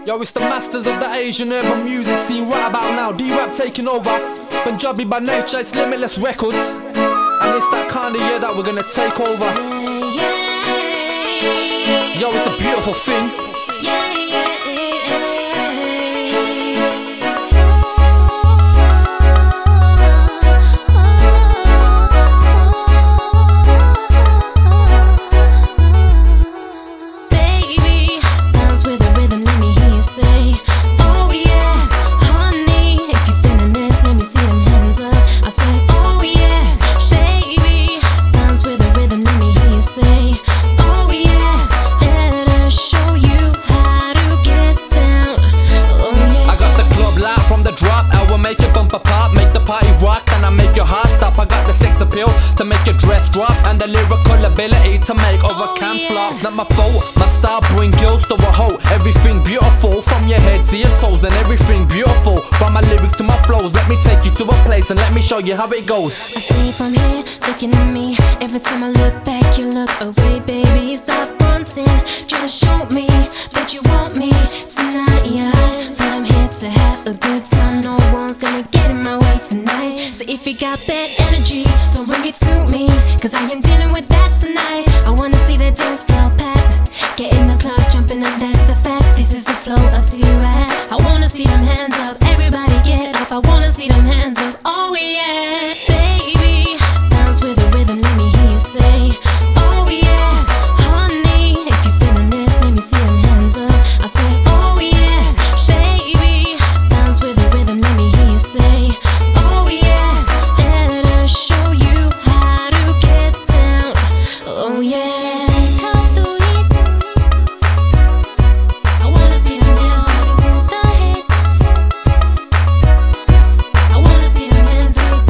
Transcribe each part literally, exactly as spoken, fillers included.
Yo, it's the masters of the Asian urban music scene right about now. D-Rap taking over, Punjabi by nature, it's Limitless Records. And it's that kind of year that we're gonna take over. Yo, it's a beautiful thing. To make your dress drop and the lyrical ability to make other camps flop. It's not my fault, my style bring girls to a hoe. Everything beautiful from your head to your toes, and everything beautiful from my lyrics to my flows. Let me take you to a place and let me show you how it goes. I see you from here, looking at me. Every time I look back, you look away, baby. Stop fronting, just show me that you want me tonight, yeah. But I'm here to have a good time. No one's gonna get in my way tonight. So if you got bad energy, don't bring it to me, cause I am dealing with that tonight. I wanna see the dance floor packed. Get in the club, jumping and that's the fact. This is the flow of D-Rap. I wanna see them hands up, everybody get up. I wanna see them hands up, oh yeah. Baby, bounce with the rhythm, let me hear you say, oh yeah. Honey, if you're feeling this, let me see them hands up. I said, oh yeah. Baby, bounce with the rhythm, let me hear you say, oh yeah. Let us show you how to get down, oh yeah. I wanna see them hands up. I wanna see them hands up.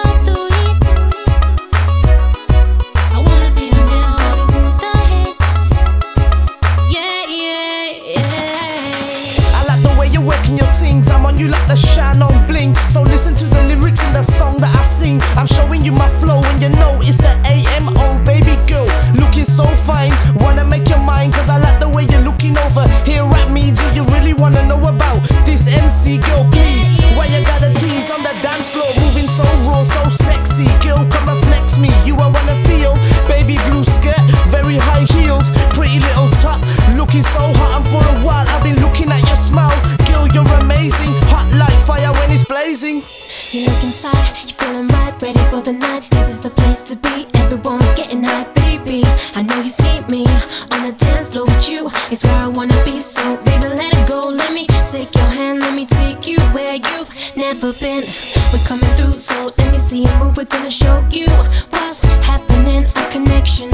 I wanna see them hands up. Yeah, yeah, yeah. I like the way you're working your things. I'm on you like the shine on bling. So listen to the lyrics in the song that I sing. I'm showing you my flow and you know it's the A M O, baby girl. Looking so fine, wanna make your mind. Cause I like the way you're looking over here at me. Do you really wanna know about this M C girl, please? Why you got the teens on the dance floor, moving so raw, so sexy. Girl, come and flex me, you I wanna feel. Baby blue skirt, very high heels, pretty little top, looking so hot. And for a while I've been looking at your smile. Girl, you're amazing, hot like fire when it's blazing. You look inside, you feeling right, ready for the night. This is the place to be, everyone's getting high, baby. I know you see me on the dance floor with you. It's where I wanna be, so baby let it go. Let me take your hand, let me take you where you've never been. We're coming through, so let me see you move. We're gonna show you what's happening, a connection.